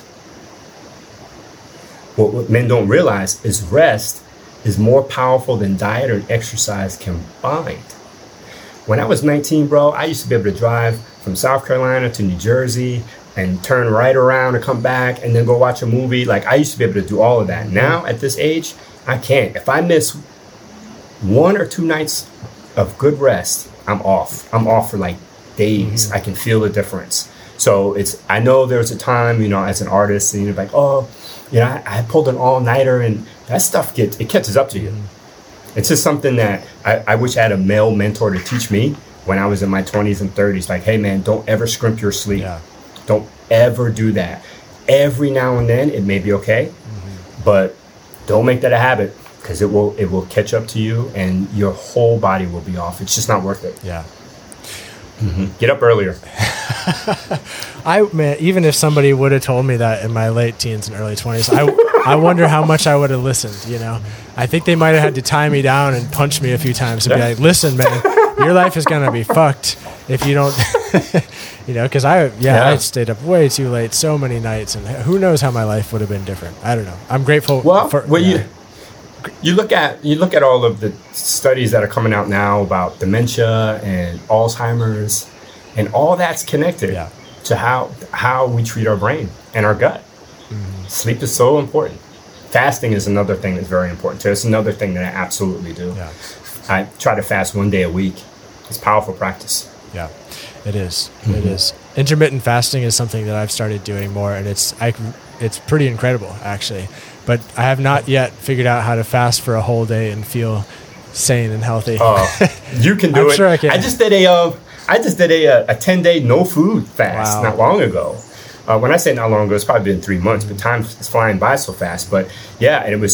What men don't realize is rest is more powerful than diet or exercise combined. When I was 19, bro, I used to be able to drive from South Carolina to New Jersey and turn right around and come back and then go watch a movie. Like, I used to be able to do all of that. Now, at this age, I can't. If I miss 1 or 2 nights of good rest, I'm off. I'm off for days. I can feel the difference. So I know there's a time, as an artist, and you're like, I pulled an all-nighter, and that stuff catches up to you. It's just something that I wish I had a male mentor to teach me when I was in my 20s and 30s. Like, hey, man, don't ever scrimp your sleep. Yeah. Don't ever do that. Every now and then, it may be okay, but don't make that a habit, because it will catch up to you, and your whole body will be off. It's just not worth it. Yeah. Get up earlier. Even if somebody would have told me that in my late teens and early 20s, I wonder how much I would have listened. I think they might have had to tie me down and punch me a few times and be like, listen, man, your life is going to be fucked if you don't, because I stayed up way too late so many nights, and who knows how my life would have been different. I don't know. I'm grateful You look at all of the studies that are coming out now about dementia and Alzheimer's, and all that's connected to how we treat our brain and our gut. Sleep is so important. Fasting is another thing that's very important too. It's another thing that I absolutely do. Yeah. I try to fast 1 day a week. It's powerful practice. Yeah, it is. It is. Intermittent fasting is something that I've started doing more, and it's pretty incredible, actually. But I have not yet figured out how to fast for a whole day and feel sane and healthy. You can do it. Sure I can. I just did a 10-day no food fast not long ago. When I say not long ago, it's probably been 3 months, but time is flying by so fast. But yeah, and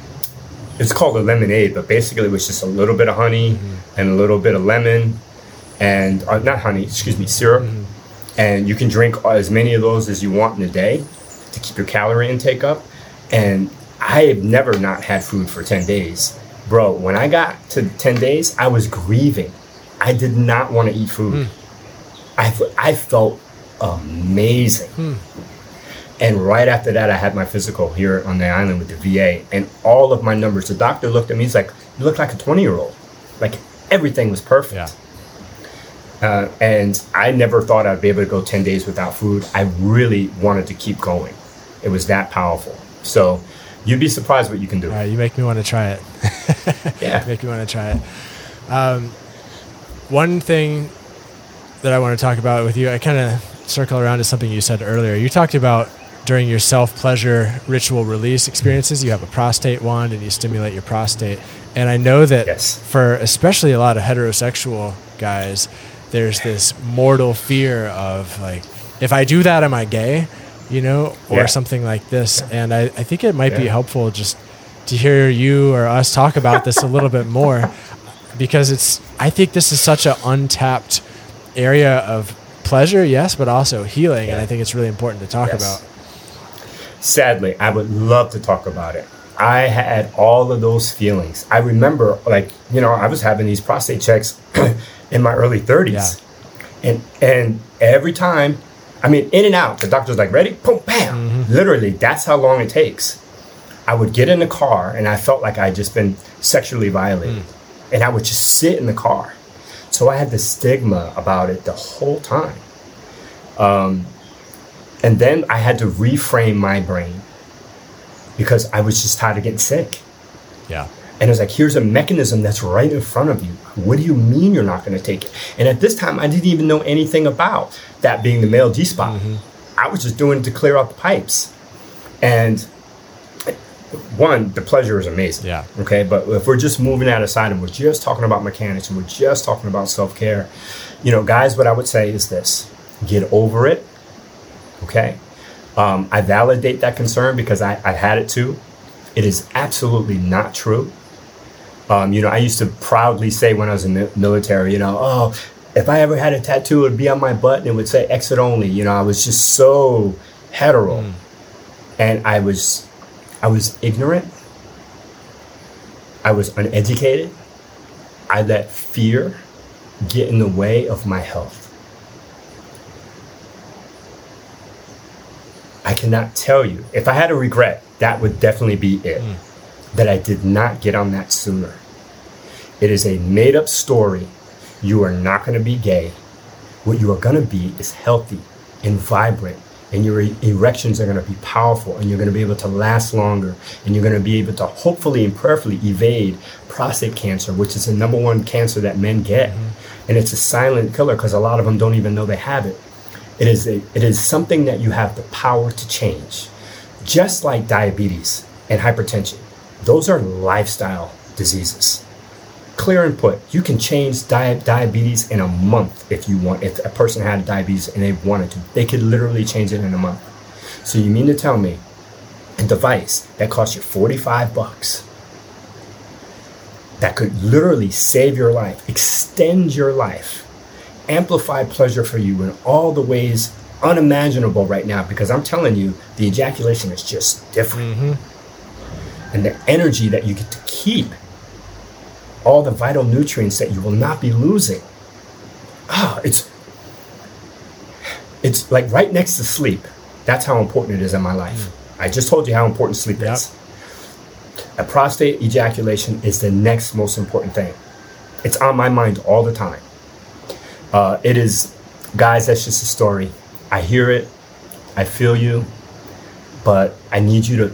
it's called a lemonade, but basically it was just a little bit of honey and a little bit of lemon and not honey, excuse me, syrup. And you can drink as many of those as you want in a day to keep your calorie intake up. And I have never not had food for 10 days. Bro, when I got to 10 days, I was grieving. I did not want to eat food. I felt amazing. And right after that, I had my physical here on the island with the VA, and all of my numbers, the doctor looked at me, he's like, you look like a 20-year-old. Like, everything was perfect. And I never thought I'd be able to go 10 days without food. I really wanted to keep going. It was that powerful. So you'd be surprised what you can do. All right, you make me want to try it. Yeah. Make me want to try it. One thing that I want to talk about with you, I kind of circle around to something you said earlier. You talked about during your self-pleasure ritual release experiences, you have a prostate wand and you stimulate your prostate. And I know that for especially a lot of heterosexual guys, there's this mortal fear of like, if I do that, am I gay? You know, or something like this. And I think it might be helpful just to hear you or us talk about this a little bit more, because I think this is such an untapped area of pleasure, yes, but also healing. And I think it's really important to talk about. Sadly, I would love to talk about it. I had all of those feelings. I remember, like, you know, I was having these prostate checks in my early 30s. And every time, I mean, in and out, the doctor's like, ready? Boom, bam. Literally, that's how long it takes. I would get in the car and I felt like I'd just been sexually violated. And I would just sit in the car. So I had the stigma about it the whole time. And then I had to reframe my brain because I was just tired of getting sick. Yeah. And it was like, here's a mechanism that's right in front of you. What do you mean you're not going to take it? And at this time, I didn't even know anything about that being the male G-spot. I was just doing it to clear out the pipes. And one, the pleasure is amazing. Yeah. Okay. But if we're just moving that aside and we're just talking about mechanics and we're just talking about self-care, you know, guys, what I would say is this: get over it. Okay. I validate that concern because I've had it too. It is absolutely not true. You know, I used to proudly say when I was in the military, you know, oh, if I ever had a tattoo, it would be on my butt and it would say exit only. You know, I was just so hetero. And I was ignorant. I was uneducated. I let fear get in the way of my health. I cannot tell you. If I had a regret, that would definitely be it. That I did not get on that sooner. It is a made-up story. You are not going to be gay. What you are going to be is healthy and vibrant, and your erections are going to be powerful, and you're going to be able to last longer, and you're going to be able to hopefully and prayerfully evade prostate cancer, which is the #1 cancer that men get. And it's a silent killer because a lot of them don't even know they have it. It is something that you have the power to change. Just like diabetes and hypertension. Those are lifestyle diseases. Clear and put, you can change diabetes in a month if you want. If a person had diabetes and they wanted to, they could literally change it in a month. So you mean to tell me a device that costs you $45 that could literally save your life, extend your life, amplify pleasure for you in all the ways unimaginable right now, because I'm telling you, the ejaculation is just different. And the energy that you get to keep, all the vital nutrients that you will not be losing. It's like right next to sleep. That's how important it is in my life. I just told you how important sleep is. A prostate ejaculation is the next most important thing. It's on my mind all the time. It is, guys, that's just a story. I hear it. I feel you. But I need you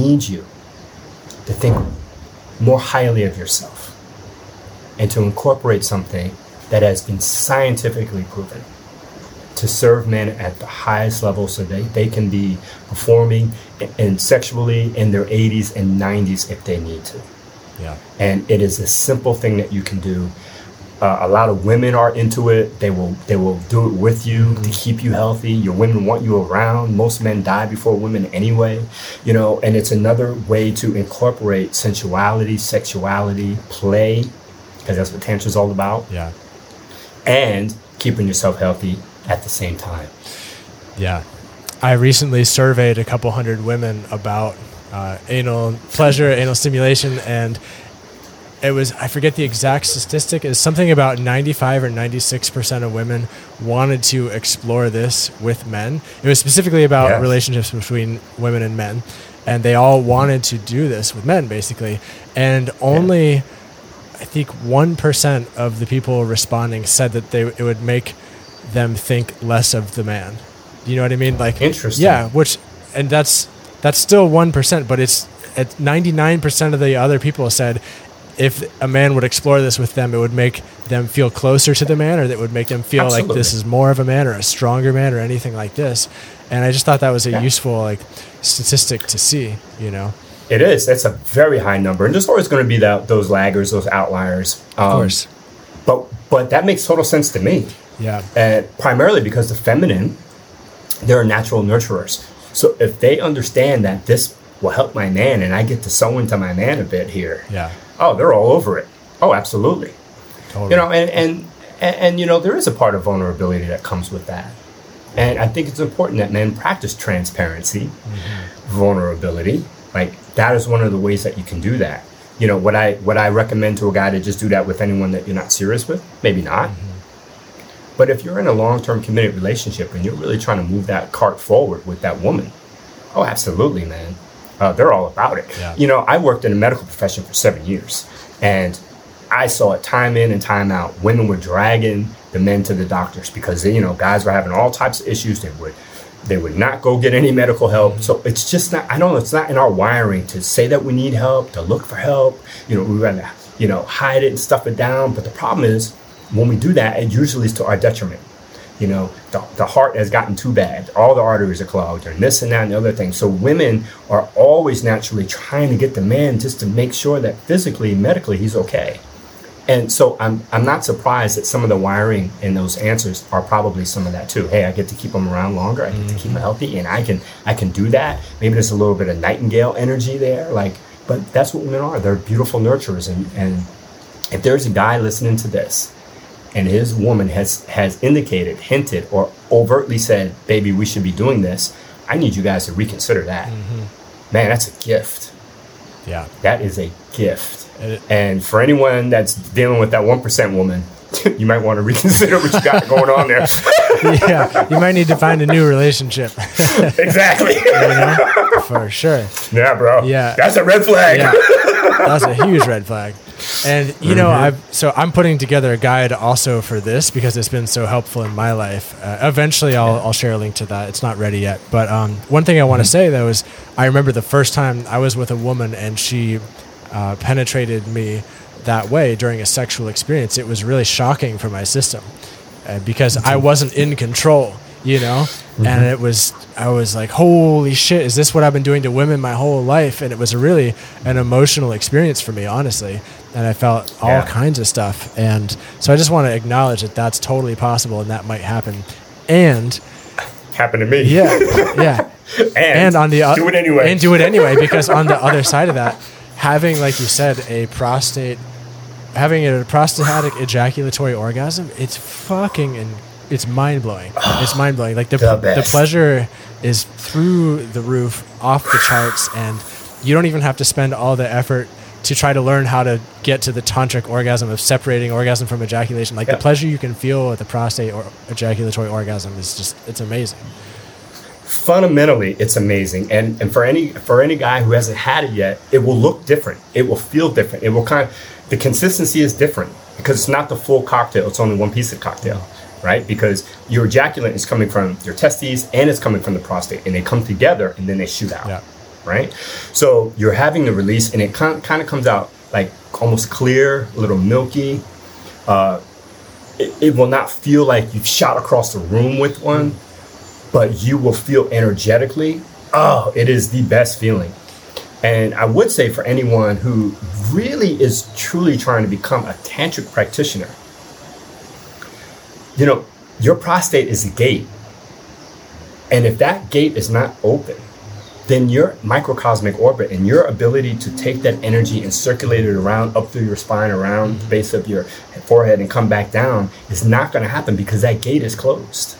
to think more highly of yourself and to incorporate something that has been scientifically proven to serve men at the highest level so they can be performing and sexually in their 80s and 90s if they need to. Yeah. And it is a simple thing that you can do. A lot of women are into it. They will do it with you to keep you healthy. Your women want you around. Most men die before women anyway, you know, and it's another way to incorporate sensuality, sexuality, play, because that's what Tantra is all about. Yeah. and keeping yourself healthy at the same time. Yeah. I recently surveyed a couple hundred women about anal pleasure, anal stimulation, and it was, I forget the exact statistic, it's something about 95 or 96% of women wanted to explore this with men. It was specifically about relationships between women and men, and they all wanted to do this with men, basically. And only, I think 1% of the people responding said that it would make them think less of the man. You know what I mean? Like, interesting. Yeah, and that's still 1%, but it's at 99% of the other people said if a man would explore this with them, it would make them feel closer to the man, or that would make them feel like this is more of a man or a stronger man or anything like this. And I just thought that was a useful like statistic to see, you know. It is. That's a very high number. And there's always going to be those laggers, those outliers. Of course. But that makes total sense to me. Yeah. Primarily because the feminine, they're natural nurturers. So if they understand that this will help my man and I get to sew into my man a bit here. Yeah. Oh, they're all over it. Oh, absolutely. Totally. You know, and you know, there is a part of vulnerability that comes with that. And I think it's important that men practice transparency, vulnerability. Like, that is one of the ways that you can do that. You know, would I recommend to a guy to just do that with anyone that you're not serious with? Maybe not. But if you're in a long-term committed relationship and you're really trying to move that cart forward with that woman, oh, absolutely, man. They're all about it. Yeah. You know, I worked in the medical profession for 7 years, and I saw it time in and time out. Women were dragging the men to the doctors because, you know, guys were having all types of issues. They would not go get any medical help. So it's just not, I know it's not in our wiring to say that we need help, to look for help. You know, we rather, you know, hide it and stuff it down. But the problem is, when we do that, it usually is to our detriment. You know, the heart has gotten too bad. All the arteries are clogged and this and that and the other thing. So women are always naturally trying to get the man just to make sure that physically, medically, he's okay. And so I'm not surprised that some of the wiring in those answers are probably some of that too. Hey, I get to keep them around longer. I get to keep them healthy, and I can do that. Maybe there's a little bit of nightingale energy there. Like, but that's what women are. They're beautiful nurturers. And if there's a guy listening to this, and his woman has indicated, hinted, or overtly said, baby, we should be doing this, I need you guys to reconsider that. Man, that's a gift. Yeah. That is a gift. And for anyone that's dealing with that 1% woman, you might want to reconsider what you got going on there. Yeah, you might need to find a new relationship. Exactly. You know? For sure. Yeah, bro. Yeah. That's a red flag. Yeah. That's a huge red flag. And, you know, I'm putting together a guide also for this because it's been so helpful in my life. Eventually, I'll share a link to that. It's not ready yet. But one thing I want to say, though, is I remember the first time I was with a woman and she penetrated me that way during a sexual experience. It was really shocking for my system because I wasn't in control, you know? And I was like, holy shit, is this what I've been doing to women my whole life? And it was really an emotional experience for me, honestly. And I felt all kinds of stuff. And so I just want to acknowledge that that's totally possible and that might happen. And happened to me. Yeah. Yeah. and on the do it anyway. And do it anyway, because on the other side of that, having, like you said, having a prostatic ejaculatory orgasm, it's it's mind-blowing. It's mind-blowing. Like the pleasure is through the roof, off the charts, and you don't even have to spend all the effort to try to learn how to get to the tantric orgasm of separating orgasm from ejaculation. Like the pleasure you can feel with the prostate or ejaculatory orgasm is just, it's amazing. Fundamentally, it's amazing. And for any guy who hasn't had it yet, it will look different. It will feel different. It will the consistency is different because it's not the full cocktail. It's only one piece of cocktail, right? Because your ejaculate is coming from your testes and it's coming from the prostate, and they come together and then they shoot out. Yeah. Right? So you're having the release, and it kind of comes out like almost clear, a little milky. It will not feel like you've shot across the room with one, but you will feel energetically, it is the best feeling. And I would say for anyone who really is truly trying to become a tantric practitioner, you know, your prostate is a gate. And if that gate is not open, then your microcosmic orbit and your ability to take that energy and circulate it around up through your spine, around the base of your forehead and come back down is not going to happen because that gate is closed.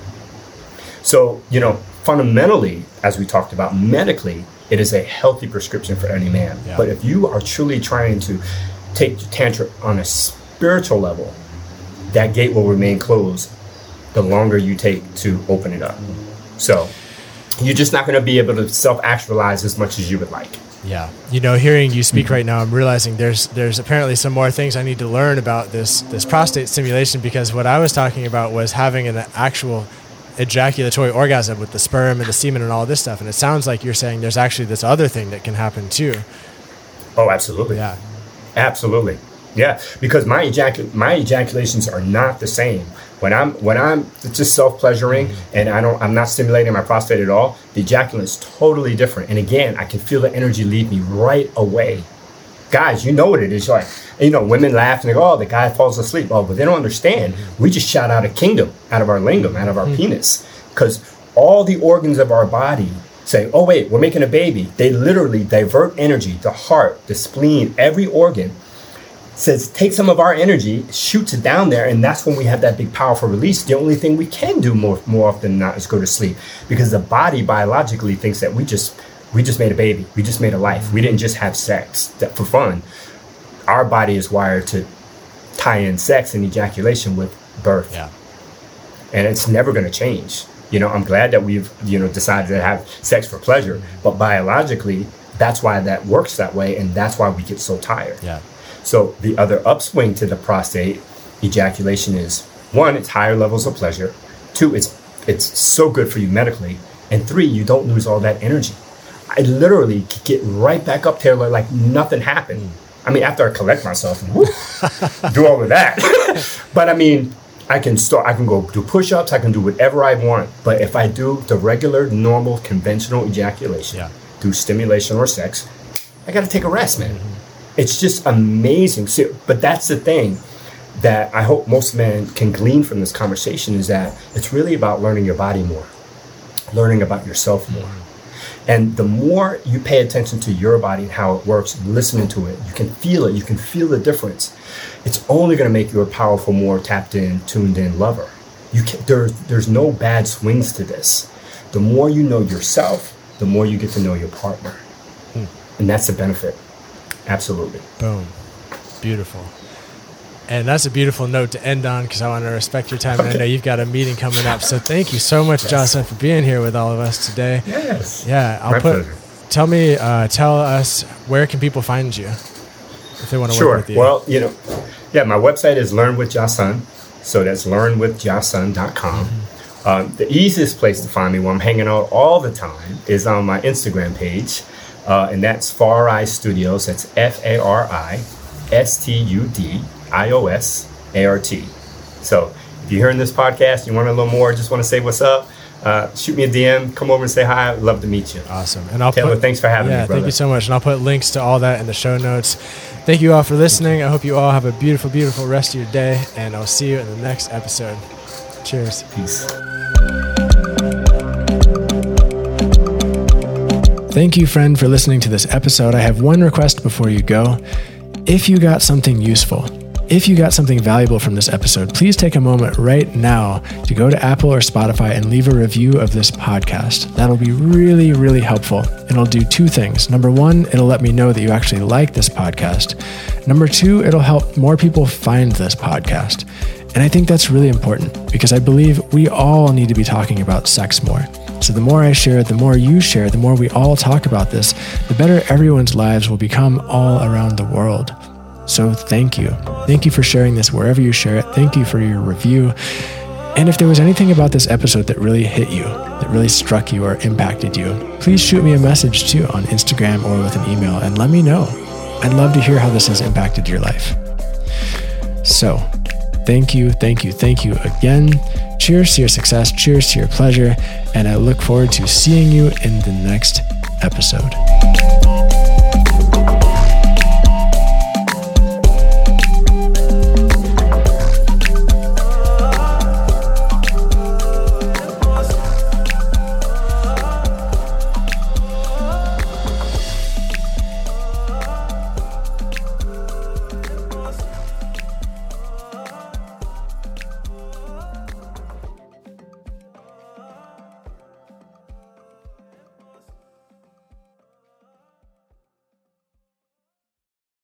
So, fundamentally, as we talked about, medically, it is a healthy prescription for any man. Yeah. But if you are truly trying to take Tantra on a spiritual level, that gate will remain closed the longer you take to open it up. So you're just not going to be able to self-actualize as much as you would like. Yeah. Hearing you speak right now, I'm realizing there's apparently some more things I need to learn about this prostate stimulation, because what I was talking about was having an actual ejaculatory orgasm with the sperm and the semen and all this stuff. And it sounds like you're saying there's actually this other thing that can happen too. Oh, absolutely. Yeah. Absolutely. Yeah. Because my ejaculations are not the same. When I'm just self-pleasuring and I'm not stimulating my prostate at all, the ejaculate is totally different. And again, I can feel the energy leave me right away. Guys, you know what it is like. Women laugh and they go, oh, the guy falls asleep. Oh, but they don't understand. We just shot out a kingdom out of our lingam, out of our penis. Because all the organs of our body say, oh, wait, we're making a baby. They literally divert energy, the heart, the spleen, every organ. Says take some of our energy, shoots it down there, and that's when we have that big powerful release. The only thing we can do more often than not is go to sleep, because the body biologically thinks that we just made a baby, we just made a life, we didn't just have sex for fun. Our body is wired to tie in sex and ejaculation with birth, and it's never going to change. I'm glad that we've decided to have sex for pleasure, but biologically that's why that works that way, and that's why we get so tired. Yeah. So the other upswing to the prostate ejaculation is, 1, it's higher levels of pleasure. 2, it's so good for you medically. And 3, you don't lose all that energy. I literally get right back up there like nothing happened. I mean, after I collect myself and do all of that. But I mean, I can go do push-ups, I can do whatever I want. But if I do the regular, normal, conventional ejaculation, through stimulation or sex, I got to take a rest, man. It's just amazing. So, but that's the thing that I hope most men can glean from this conversation, is that it's really about learning your body more, learning about yourself more. And the more you pay attention to your body and how it works, listening to it, you can feel it. You can feel the difference. It's only going to make you a powerful, more tapped in, tuned in lover. There's no bad swings to this. The more you know yourself, the more you get to know your partner. And that's the benefit. Absolutely. Boom. Beautiful. And that's a beautiful note to end on, because I want to respect your time. Okay. And I know you've got a meeting coming up. So thank you so much, Jocelyn, for being here with all of us today. Yes. Yeah. Pleasure. Tell us, where can people find you if they want to work with you? Well, my website is Learn with Jasun. So that's learnwithjasun.com. The easiest place to find me, where I'm hanging out all the time, is on my Instagram page. And that's Farai Studios. That's FARISTUDIOSART. So if you're hearing this podcast, you want a little more, just want to say what's up, shoot me a DM, come over and say hi. I'd love to meet you. Awesome. And Taylor, thanks for having me, brother. Thank you so much. And I'll put links to all that in the show notes. Thank you all for listening. I hope you all have a beautiful, beautiful rest of your day, and I'll see you in the next episode. Cheers. Peace. Thank you, friend, for listening to this episode. I have one request before you go. If you got something useful, if you got something valuable from this episode, please take a moment right now to go to Apple or Spotify and leave a review of this podcast. That'll be really, really helpful. It'll do 2 things. Number 1, it'll let me know that you actually like this podcast. Number 2, it'll help more people find this podcast. And I think that's really important, because I believe we all need to be talking about sex more. So the more I share, the more you share, the more we all talk about this, the better everyone's lives will become all around the world. So thank you. Thank you for sharing this wherever you share it. Thank you for your review. And if there was anything about this episode that really hit you, that really struck you or impacted you, please shoot me a message too on Instagram or with an email and let me know. I'd love to hear how this has impacted your life. So thank you again. Cheers to your success, cheers to your pleasure, and I look forward to seeing you in the next episode.